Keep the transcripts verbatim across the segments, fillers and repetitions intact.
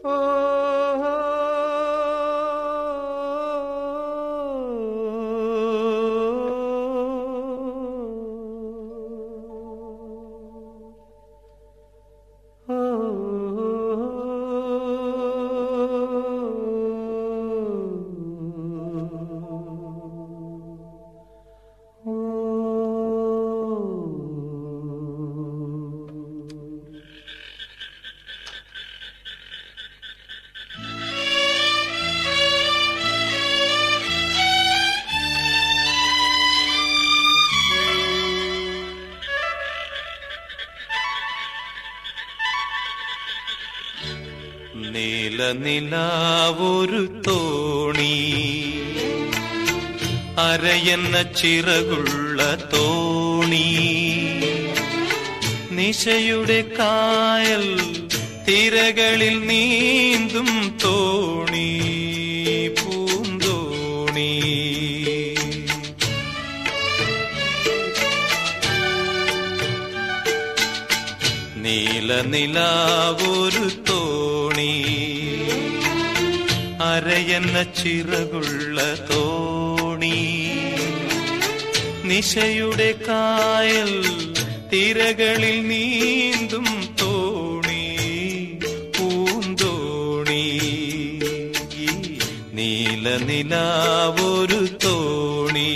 നീലനിലാവൊരു തോണി, അരയെന്ന ചിറകുള്ള തോണി, നിശയുടെ കായൽ തിരകളിൽ നീന്തും തോണി, പൂന്തോണി. നീലനിലാവൊരു തോണി, അരയെന്ന ചിറകുള്ള തോണി, നിശയുടെ കായൽ തിരകളിൽ നീന്തും തോണി, പൂന്തോണി. നീലനിലാവൊരു തോണി.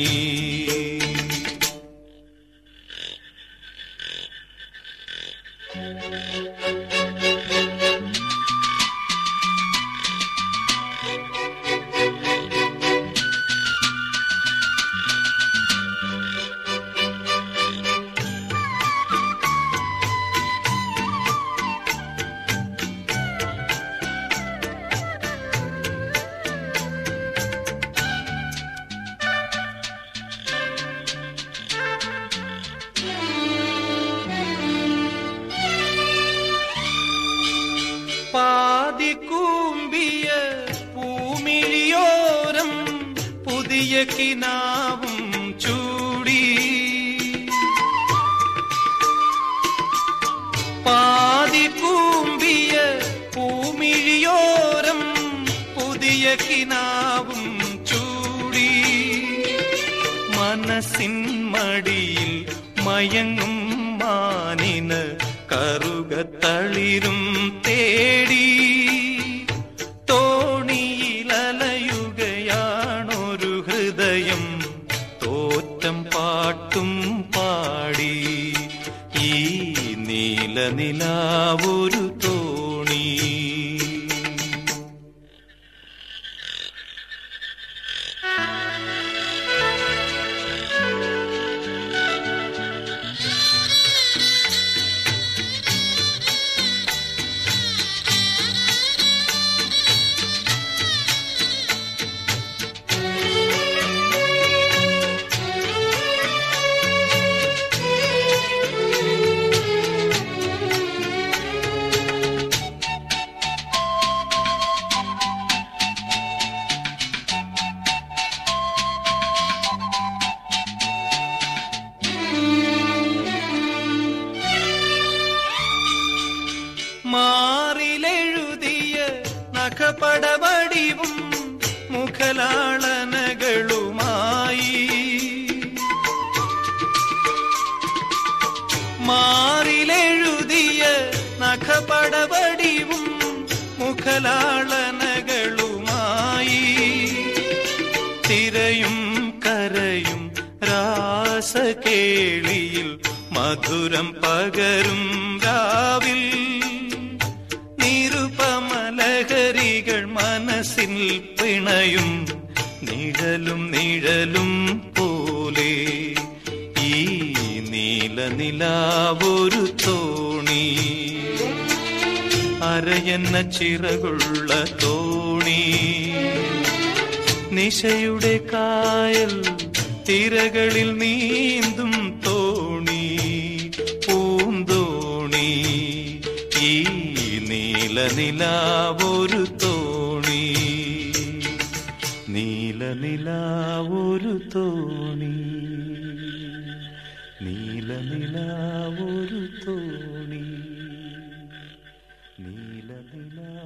പാതികൂമ്പിയ പൂമിഴിയോരം പുതിയ കിനാവും ചൂടി, പാതികൂമ്പിയ പൂമിഴിയോരം പുതിയ കിനാവും ചൂടി, മനസ്സിൻ മടിയിൽ മയങ്ങും മാനിന് കറുകത്തളിരും തേടി, തോണിയിലലയുകയാണൊരു ഹൃദയം തോറ്റം പാട്ടും പാടി. ഈ നീലനിലാവൊരു തോണി. മാറിലെഴുതിയ നഖപടവടിവും മുഖലാളനകളുമായി, മാറിലെഴുതിയ നഖപടവടിവും മുഖലാളനകളുമായി, തിരയും കരയും രാസകേളിയിൽ മധുരം പകരും രാവിൽ, നിരുപമലഹരികൾ മനസ്സിൽ പിണയും നിഴലും നിഴലും പോലെ. ഈ നീലനിലാവൊരു തോണി, അരയെന്ന ചിറകുള്ള തോണി, നിശയുടെ കായൽ തിരകളിൽ നീന്തും തോണി, പൂന്തോണി. ഈ നീലനിലാവൊരു തോണി, നീലനിലാവൊരു തോണി, നീലനിലാവൊരു തോണി, നീലനിലാ